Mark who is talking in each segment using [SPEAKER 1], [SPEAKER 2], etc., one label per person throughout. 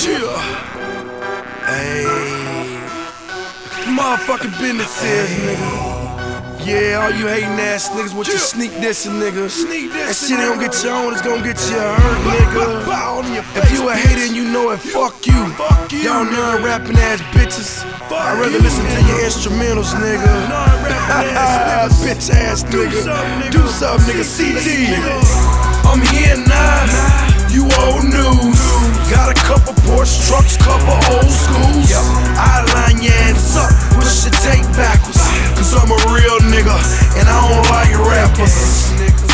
[SPEAKER 1] Hey, motherfucking business is, nigga. Yeah, all you hating ass niggas with your sneak dissing, nigga. That shit ain't gonna get you on, it's gonna get you hurt, nigga. If you a hater and you know it, fuck you. Y'all non-rapping ass bitches. I'd rather listen to your instrumentals, nigga. Bitch ass nigga. Do something, nigga. CD. I'm here now. You old news. Got a couple Porsche trucks, couple old schools. I line your ass up, push your tape backwards. Cause I'm a real nigga, and I don't like rappers.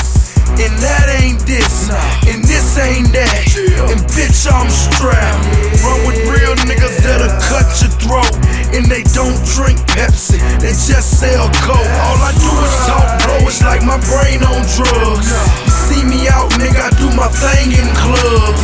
[SPEAKER 1] And that ain't this, and this ain't that. And bitch, I'm strapped. Run with real niggas that'll cut your throat. And they don't drink Pepsi, they just sell Coke. All I do is talk, bro, it's like my brain on drugs. You see me out, nigga, I do my thing in clubs.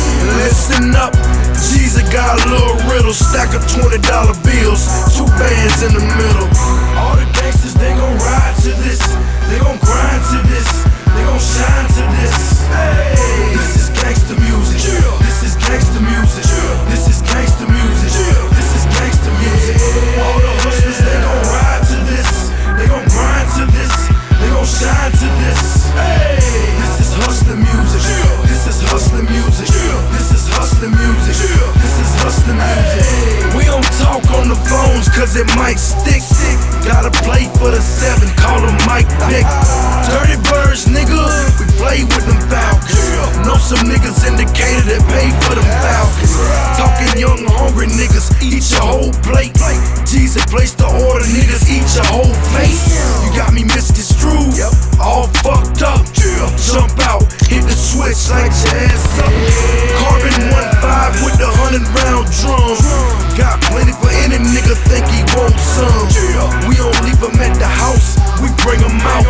[SPEAKER 1] Listen up, Jesus got a little riddle. Stack of $20 bills, 2 bands in the middle. All the gangsters, they gon' ride to this. They gon' grind to this. They gon' shine to this. Hey, this is gangsta music. This is gangsta music. This is gangsta music. This is gangsta music. All the hustlers, they gon' ride to this. They gon' grind to this. They gon' shine to this. Hey, this is hustler music. This is hustler music. This is hustler music. This is hustler music. We don't talk on the phones cause it might stick. Gotta play for the 7, call him Mike Vick. Dirty birds, nigga, we play with them Falcons. Know some niggas indicated that pay for them Falcons. Talking young, hungry niggas, eat your whole plate. Jesus placed the order, niggas, eat your whole face. You got me misconstrued, all fucked up. Jump out, hit the switch, light your ass up. Carbon 1.5 with the 100-round drum. Got plenty for any nigga think he want some. We don't leave them at the house, we bring them out.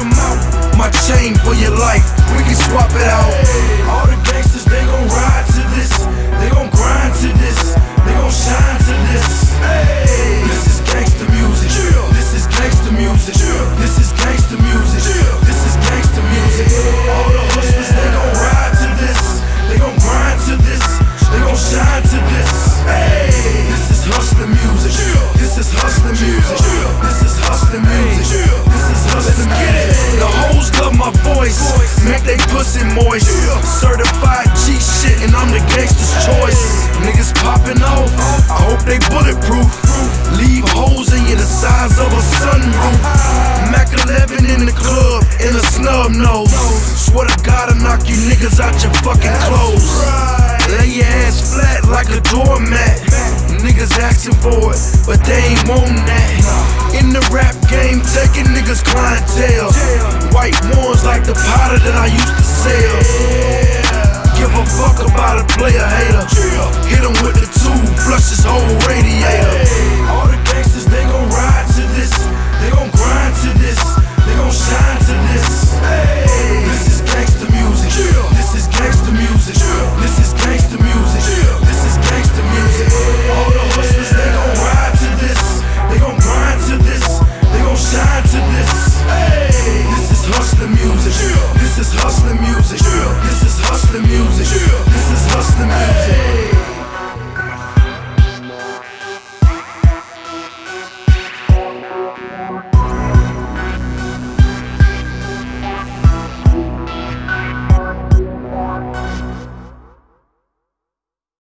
[SPEAKER 1] My chain for your life, we can swap it out. All the gangsters, they gon' ride to this. They gon' grind to this. They gon' shine to this. Hey, this is gangsta music. This is gangsta music. This is gangsta music. This is gangsta music. All the hustlers, they gon' ride to this. They gon' grind to this. They gon' shine to this. Hey, this is hustler music. This is hustler music. This is hustler music. This is hustler music. The hoes love my voice, make they pussy moist. Certified G shit, and I'm the gangster's choice. Niggas popping off, I hope they bulletproof. Leave holes in you the size of a sunroof. Mac 11 in the club, and a snub nose. Swear to God, I'll knock you niggas out your fucking clothes. Lay your ass flat like a doormat. Niggas asking for it, but they ain't wantin' that. In the rap game, taking niggas clientele. White ones like the powder that I used to sell. Give a fuck about a player hater. Hit him with the 2, flush his whole radiator.